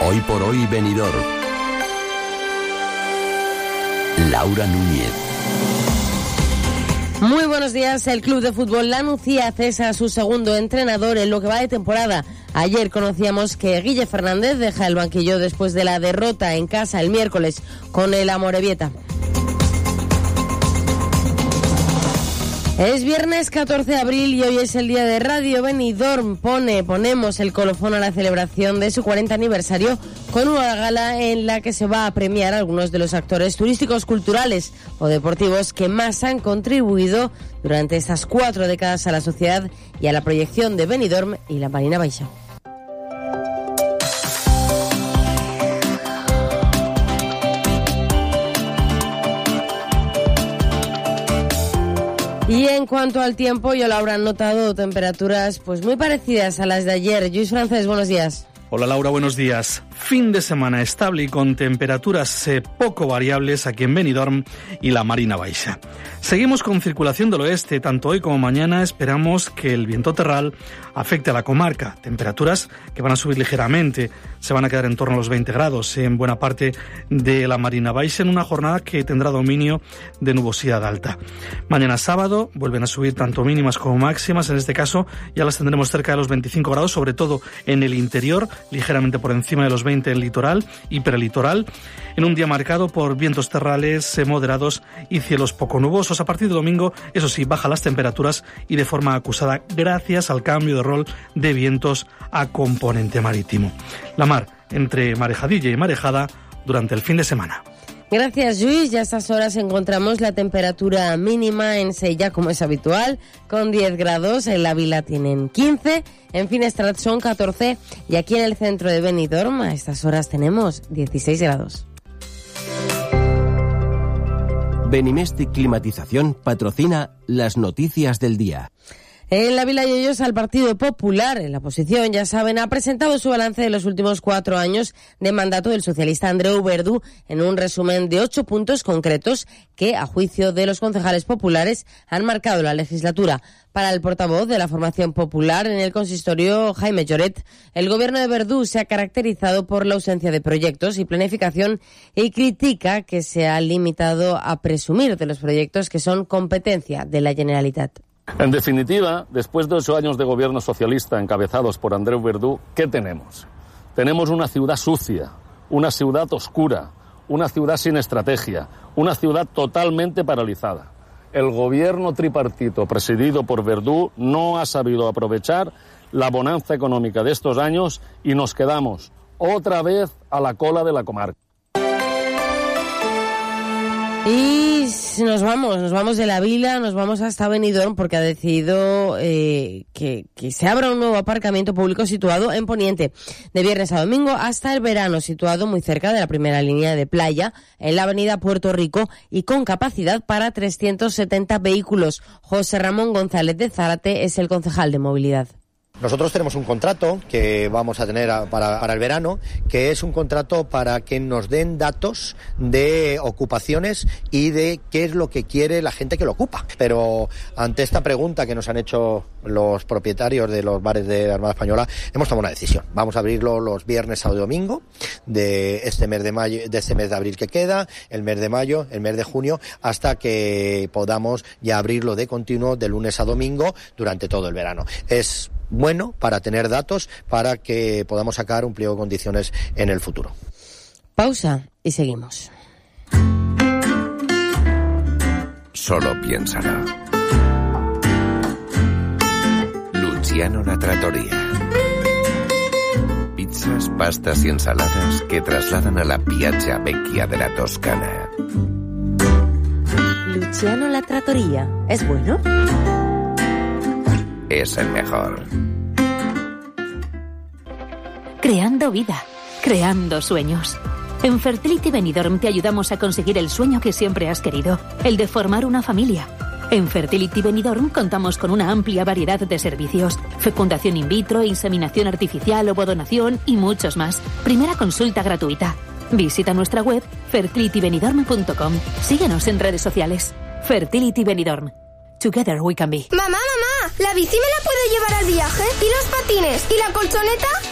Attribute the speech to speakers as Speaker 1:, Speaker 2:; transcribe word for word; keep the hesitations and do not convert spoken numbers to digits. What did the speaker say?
Speaker 1: Hoy por hoy Benidorm. Laura Núñez.
Speaker 2: Muy buenos días. El club de fútbol La Nucía cesa a su segundo entrenador en lo que va de temporada. Ayer conocíamos que Guille Fernández deja el banquillo después de la derrota en casa el miércoles con el Amorebieta. Es viernes catorce de abril y hoy es el día de Radio Benidorm. Pone, ponemos el colofón a la celebración de su cuarenta aniversario con una gala en la que se va a premiar a algunos de los actores turísticos, culturales o deportivos que más han contribuido durante estas cuatro décadas a la sociedad y a la proyección de Benidorm y la Marina Baixa. Y en cuanto al tiempo, ya lo habrán notado, temperaturas pues muy parecidas a las de ayer. Lluís Francés, buenos días.
Speaker 3: Hola Laura, buenos días. Fin de semana estable y con temperaturas eh, poco variables aquí en Benidorm y la Marina Baixa. Seguimos con circulación del oeste, tanto hoy como mañana esperamos que el viento terral afecte a la comarca. Temperaturas que van a subir ligeramente, se van a quedar en torno a los veinte grados en buena parte de la Marina Baixa en una jornada que tendrá dominio de nubosidad alta. Mañana sábado vuelven a subir tanto mínimas como máximas, en este caso ya las tendremos cerca de los veinticinco grados, sobre todo en el interior, ligeramente por encima de los veinte en litoral y prelitoral, en un día marcado por vientos terrales moderados y cielos poco nubosos. A partir de domingo, eso sí, bajan las temperaturas y de forma acusada gracias al cambio de rol de vientos a componente marítimo. La mar entre marejadilla y marejada durante el fin de semana.
Speaker 2: Gracias, Lluís. Ya a estas horas encontramos la temperatura mínima en Sella, como es habitual, con diez grados. En la Vila tienen quince, en Finestrat son catorce y aquí en el centro de Benidorm a estas horas tenemos dieciséis grados.
Speaker 1: Benimestic Climatización patrocina las noticias del día.
Speaker 2: En la Vila Lloyosa, el Partido Popular, en la oposición, ya saben, ha presentado su balance de los últimos cuatro años de mandato del socialista Andreu Verdú en un resumen de ocho puntos concretos que, a juicio de los concejales populares, han marcado la legislatura. Para el portavoz de la formación popular en el consistorio, Jaime Lloret, el gobierno de Verdú se ha caracterizado por la ausencia de proyectos y planificación y critica que se ha limitado a presumir de los proyectos que son competencia de la Generalitat.
Speaker 4: En definitiva, después de ocho años de gobierno socialista encabezados por Andreu Verdú, ¿qué tenemos? Tenemos una ciudad sucia, una ciudad oscura, una ciudad sin estrategia, una ciudad totalmente paralizada. El gobierno tripartito presidido por Verdú no ha sabido aprovechar la bonanza económica de estos años y nos quedamos otra vez a la cola de la comarca.
Speaker 2: Y nos vamos, nos vamos de la Vila, nos vamos hasta Benidorm porque ha decidido eh, que, que se abra un nuevo aparcamiento público situado en Poniente, de viernes a domingo hasta el verano, situado muy cerca de la primera línea de playa, en la avenida Puerto Rico y con capacidad para trescientos setenta vehículos. José Ramón González de Zárate es el concejal de movilidad.
Speaker 5: Nosotros tenemos un contrato que vamos a tener para, para el verano, que es un contrato para que nos den datos de ocupaciones y de qué es lo que quiere la gente que lo ocupa. Pero ante esta pregunta que nos han hecho los propietarios de los bares de la Armada Española, hemos tomado una decisión. Vamos a abrirlo los viernes, sábado y domingo de este mes de mayo, de este mes de abril que queda, el mes de mayo, el mes de junio, hasta que podamos ya abrirlo de continuo de lunes a domingo durante todo el verano. Es bueno para tener datos para que podamos sacar un pliego de condiciones en el futuro.
Speaker 2: Pausa y seguimos.
Speaker 1: Solo piénsalo. Luciano La Trattoria. Pizzas, pastas y ensaladas que trasladan a la Piazza Vecchia de la Toscana.
Speaker 2: Luciano La Trattoria. ¿Es bueno?
Speaker 1: Es el mejor.
Speaker 6: Creando vida, creando sueños. En Fertility Benidorm te ayudamos a conseguir el sueño que siempre has querido, el de formar una familia. En Fertility Benidorm contamos con una amplia variedad de servicios: fecundación in vitro, inseminación artificial, ovodonación y muchos más. Primera consulta gratuita. Visita nuestra web fertility benidorm punto com. Síguenos en redes sociales. Fertility Benidorm. Together we can be.
Speaker 7: Mamá, mamá, ¿la bici me la puedo llevar al viaje? ¿Y los patines? ¿Y la colchoneta?